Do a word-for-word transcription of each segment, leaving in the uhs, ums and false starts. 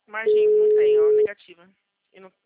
Margem não tem, ó, negativa. E não...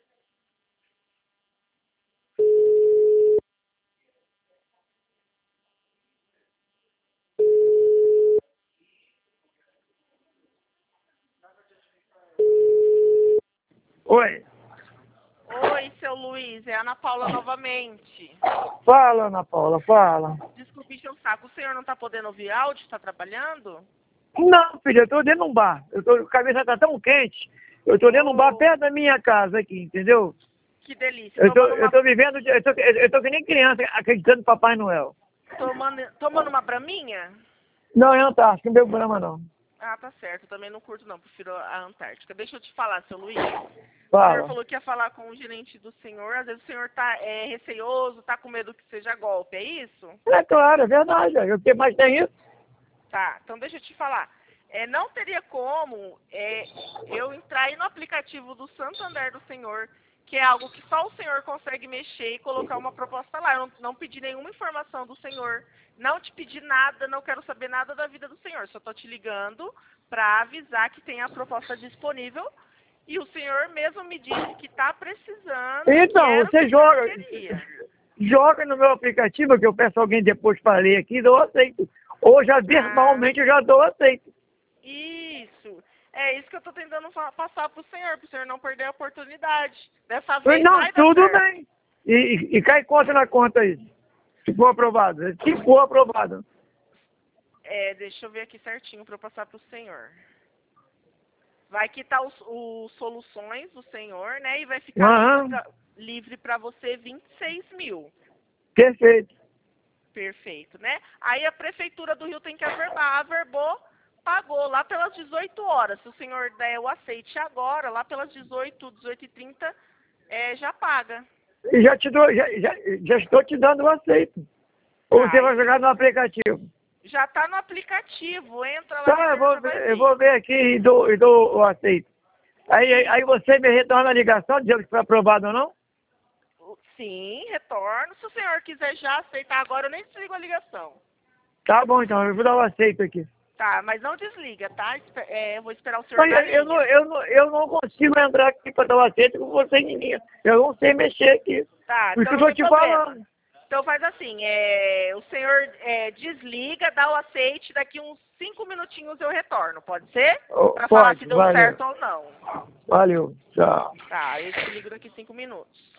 Oi. Oi, seu Luiz, é a Ana Paula novamente. Fala, Ana Paula, fala. Desculpe encher o saco, o senhor não tá podendo ouvir áudio? Tá trabalhando? Não, filho, eu tô dentro de um bar. Eu tô, a cabeça tá tão quente. Eu tô dentro de um bar Oh, perto da minha casa aqui, entendeu? que delícia. Eu tô, Tomando eu uma, tô vivendo, eu tô, eu tô que nem criança acreditando no Papai Noel. tomando, tomando uma braminha? Não, é Antártica, não bebo Brahma, não. Ah, tá certo. Também não curto, não. Prefiro a Antártica. Deixa eu te falar, seu Luiz. O senhor Fala. falou que ia falar com o gerente do senhor. Às vezes o senhor tá é, receoso, tá com medo que seja golpe, é isso? É claro, é verdade. O que mais tem isso? Tá, então deixa eu te falar. É, não teria como é, eu entrar aí no aplicativo do Santander do senhor, que é algo que só o senhor consegue mexer e colocar uma proposta lá. Eu não, não pedi nenhuma informação do senhor, não te pedi nada, não quero saber nada da vida do senhor. Só tô te ligando para avisar que tem a proposta disponível e o senhor mesmo me disse que tá precisando, que Então, era o que você o senhor joga, queria. joga no meu aplicativo, que eu peço alguém depois para ler aqui, eu aceito. Ou já Ah, verbalmente eu já dou aceito. isso. É isso que eu tô tentando fa- passar pro senhor, pro senhor não perder a oportunidade. Dessa Falei, vez não, vai dar tudo certo. bem. E, e, e cai conta na conta aí, se for aprovado. Se for aprovado. É, deixa eu ver aqui certinho para eu passar pro senhor. Vai quitar os, os soluções do senhor, né? E vai ficar livre Aham, pra, livre para você vinte e seis mil. perfeito. Perfeito, né? Aí a prefeitura do Rio tem que averbar. Averbou, pagou lá pelas dezoito horas. Se o senhor der o aceite agora, lá pelas dezoito, dezoito e trinta, é, já paga. E já te dou, já, já, já estou te dando o aceito. Ou você Tá, vai isso jogar no aplicativo. já tá no aplicativo. Entra lá que o Tá, eu senhor vou, já vai ver- eu ver. vou ver aqui e dou, e dou o aceito. Aí, aí E aí você me retorna a ligação dizendo que foi aprovado ou não? sim, retorno. Se o senhor quiser já aceitar agora, eu nem desligo a ligação. Tá bom, então, eu vou dar o aceito aqui. Tá, mas não desliga, tá? Espe- é, eu vou esperar o senhor Mas na Eu, eu, não, linha. eu, não, eu não consigo entrar aqui para dar o aceito com você em linha. Eu não sei mexer aqui. Tá, Por isso que então eu não tô tem te problema. falando. Então faz assim, é, o senhor é, desliga, dá o aceite, daqui uns cinco minutinhos eu retorno, pode ser? Ô, Pra falar Pode, se deu valeu. certo ou não. Valeu, tchau. Tá, eu te ligo daqui cinco minutos.